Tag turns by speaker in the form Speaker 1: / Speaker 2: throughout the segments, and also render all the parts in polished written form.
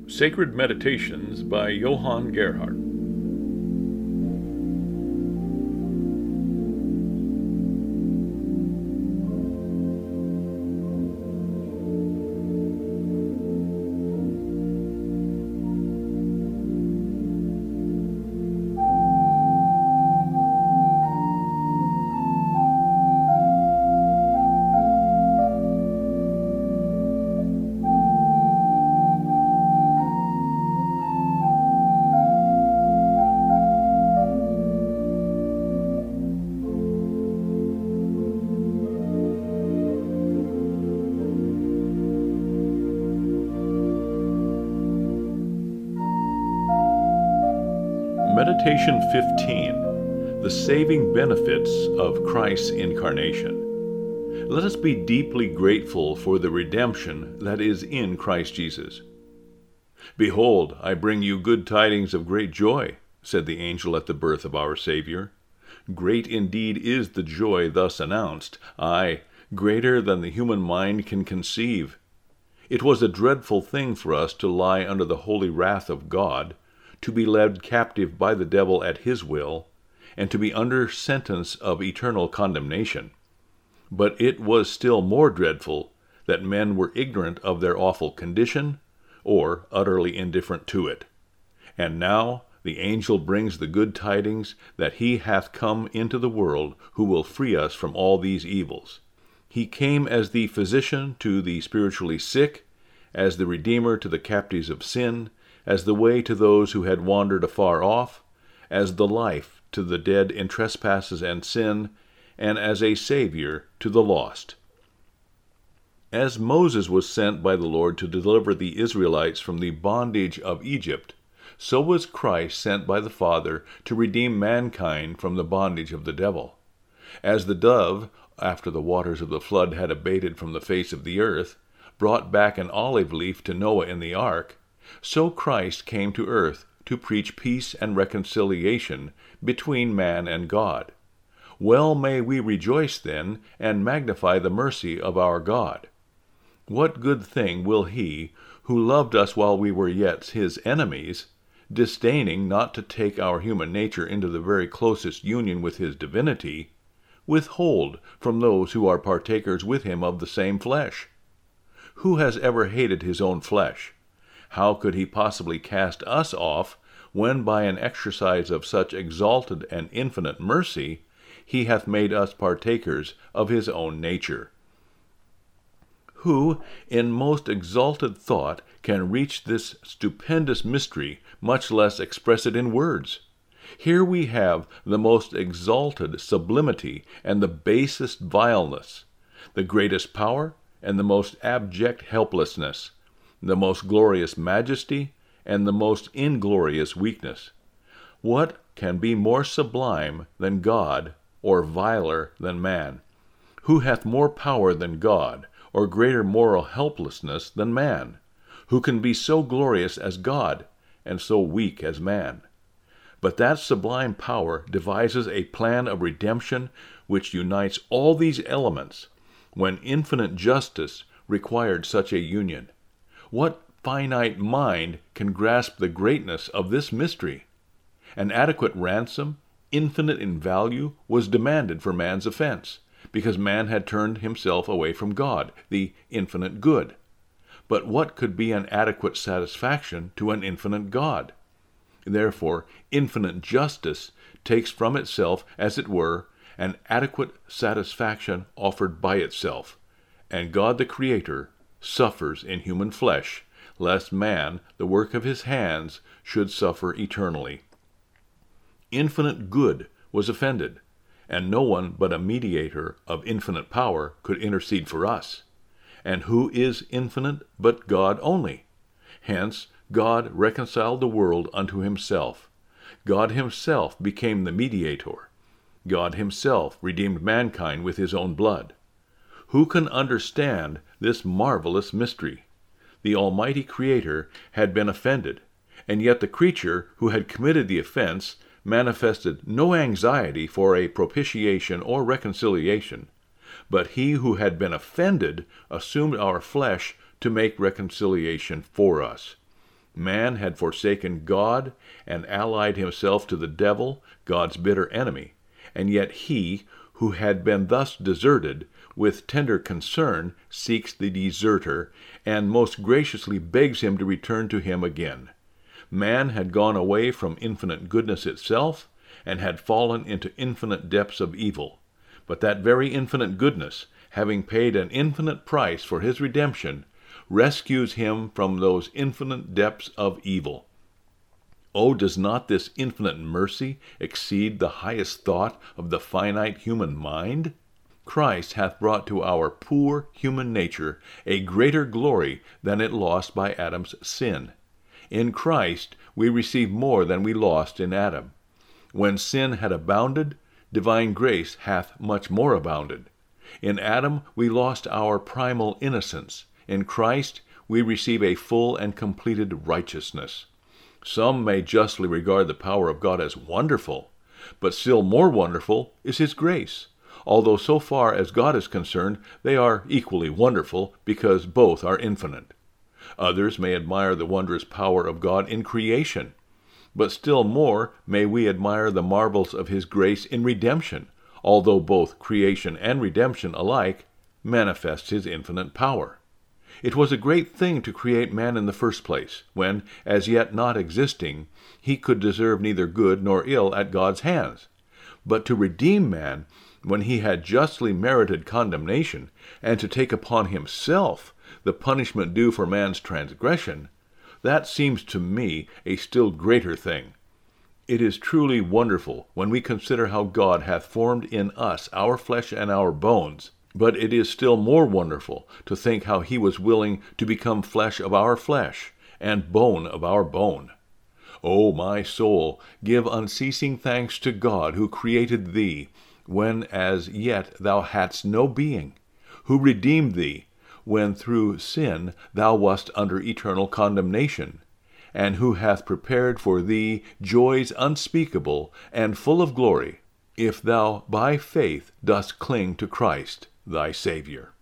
Speaker 1: Sacred Meditations by Johann Gerhardt. Meditation 15. The Saving Benefits of Christ's Incarnation. Let us be deeply grateful for the redemption that is in Christ Jesus. "Behold, I bring you good tidings of great joy," said the angel at the birth of our Savior. Great indeed is the joy thus announced, aye, greater than the human mind can conceive. It was a dreadful thing for us to lie under the holy wrath of God, to be led captive by the devil at his will, and to be under sentence of eternal condemnation. But it was still more dreadful that men were ignorant of their awful condition, or utterly indifferent to it. And now the angel brings the good tidings that he hath come into the world who will free us from all these evils. He came as the physician to the spiritually sick, as the Redeemer to the captives of sin, as the way to those who had wandered afar off, as the life to the dead in trespasses and sin, and as a Savior to the lost. As Moses was sent by the Lord to deliver the Israelites from the bondage of Egypt, so was Christ sent by the Father to redeem mankind from the bondage of the devil. As the dove, after the waters of the flood had abated from the face of the earth, brought back an olive leaf to Noah in the ark, so Christ came to earth to preach peace and reconciliation between man and God. Well may we rejoice then and magnify the mercy of our God. What good thing will he, who loved us while we were yet his enemies, disdaining not to take our human nature into the very closest union with his divinity, withhold from those who are partakers with him of the same flesh? Who has ever hated his own flesh? How could he possibly cast us off, when by an exercise of such exalted and infinite mercy, he hath made us partakers of his own nature? Who, in most exalted thought, can reach this stupendous mystery, much less express it in words? Here we have the most exalted sublimity and the basest vileness, the greatest power and the most abject helplessness, the most glorious majesty, and the most inglorious weakness. What can be more sublime than God, or viler than man? Who hath more power than God, or greater moral helplessness than man? Who can be so glorious as God, and so weak as man? But that sublime power devises a plan of redemption which unites all these elements, when infinite justice required such a union. What finite mind can grasp the greatness of this mystery? An adequate ransom, infinite in value, was demanded for man's offense, because man had turned himself away from God, the infinite good. But what could be an adequate satisfaction to an infinite God? Therefore, infinite justice takes from itself, as it were, an adequate satisfaction offered by itself, and God the Creator suffers in human flesh, lest man, the work of his hands, should suffer eternally. Infinite good was offended, and no one but a mediator of infinite power could intercede for us. And who is infinite but God only? Hence, God reconciled the world unto himself. God himself became the mediator. God himself redeemed mankind with his own blood. Who can understand this marvelous mystery? The Almighty Creator had been offended, and yet the creature who had committed the offense manifested no anxiety for a propitiation or reconciliation, but he who had been offended assumed our flesh to make reconciliation for us. Man had forsaken God and allied himself to the devil, God's bitter enemy, and yet he, who had been thus deserted, with tender concern seeks the deserter, and most graciously begs him to return to him again. Man had gone away from infinite goodness itself, and had fallen into infinite depths of evil. But that very infinite goodness, having paid an infinite price for his redemption, rescues him from those infinite depths of evil. Oh, does not this infinite mercy exceed the highest thought of the finite human mind? Christ hath brought to our poor human nature a greater glory than it lost by Adam's sin. In Christ we receive more than we lost in Adam. When sin had abounded, divine grace hath much more abounded. In Adam we lost our primal innocence. In Christ we receive a full and completed righteousness. Some may justly regard the power of God as wonderful, but still more wonderful is His grace, although so far as God is concerned, they are equally wonderful because both are infinite. Others may admire the wondrous power of God in creation, but still more may we admire the marvels of His grace in redemption, although both creation and redemption alike manifest His infinite power. It was a great thing to create man in the first place, when, as yet not existing, he could deserve neither good nor ill at God's hands. But to redeem man, when he had justly merited condemnation, and to take upon himself the punishment due for man's transgression, that seems to me a still greater thing. It is truly wonderful when we consider how God hath formed in us our flesh and our bones, but it is still more wonderful to think how He was willing to become flesh of our flesh, and bone of our bone. O my soul, give unceasing thanks to God who created thee, when as yet thou hadst no being, who redeemed thee, when through sin thou wast under eternal condemnation, and who hath prepared for thee joys unspeakable and full of glory, if thou by faith dost cling to Christ thy Savior.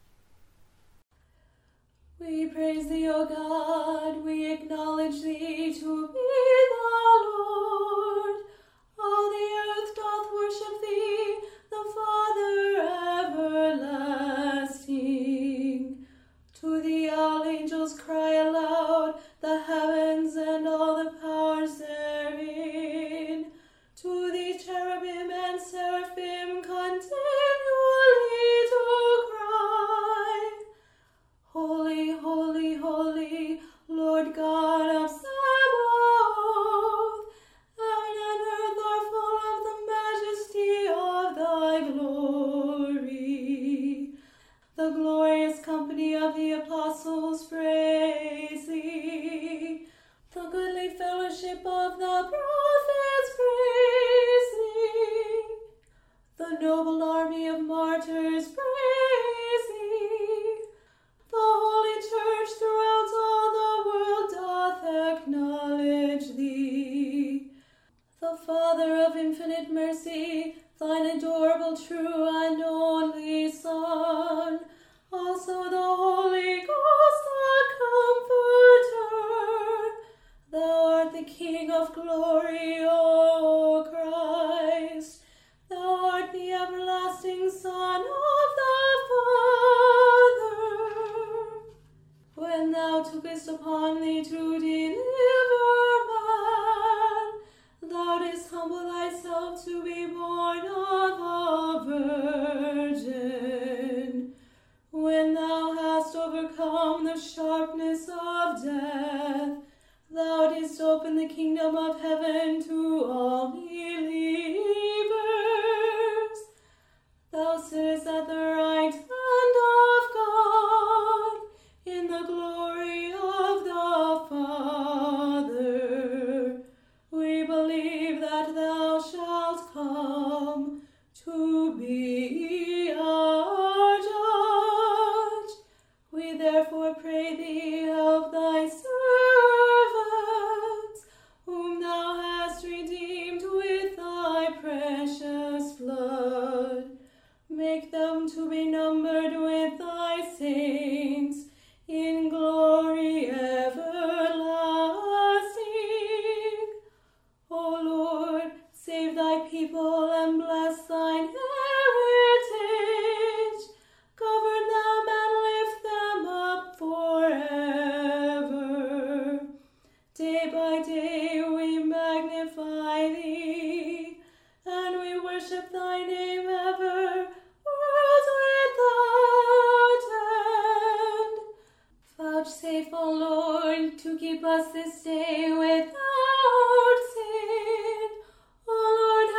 Speaker 2: We praise thee, O God, we acknowledge thee to be the Lord. All the earth doth worship thee, the Father everlasting. To thee all angels cry aloud, the heavens and all the powers therein. To thee cherubim and seraphim continually do cry, Holy, holy, holy, Lord God of Sabaoth. Heaven and earth are full of the majesty of thy glory. The glorious company of the apostles praise thee. The goodly fellowship of the prophets praise thee. The noble army of martyrs praise thee. The holy church throughout all the world doth acknowledge thee. The Father of infinite mercy, thine adorable, true, and only Son, also the Holy Ghost, the Comforter. Thou art the King of glory, O Christ. Thou art the everlasting Son of the Father. When thou tookest upon thee to deliver man, thou didst humble thyself to be born of a virgin. When thou hast overcome the sharpness of death, thou didst open the kingdom of heaven to all believers. Thou sittest at the right hand of God, in the glory of the Father. We believe that thou shalt come to be our judge. We therefore pray thee, help thy servants Lord, to keep us this day without sin. O Lord,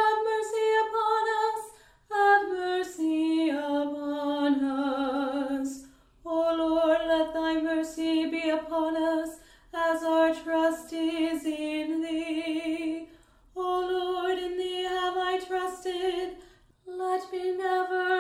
Speaker 2: have mercy upon us, have mercy upon us. O Lord, let thy mercy be upon us, as our trust is in thee. O Lord, in thee have I trusted, let me never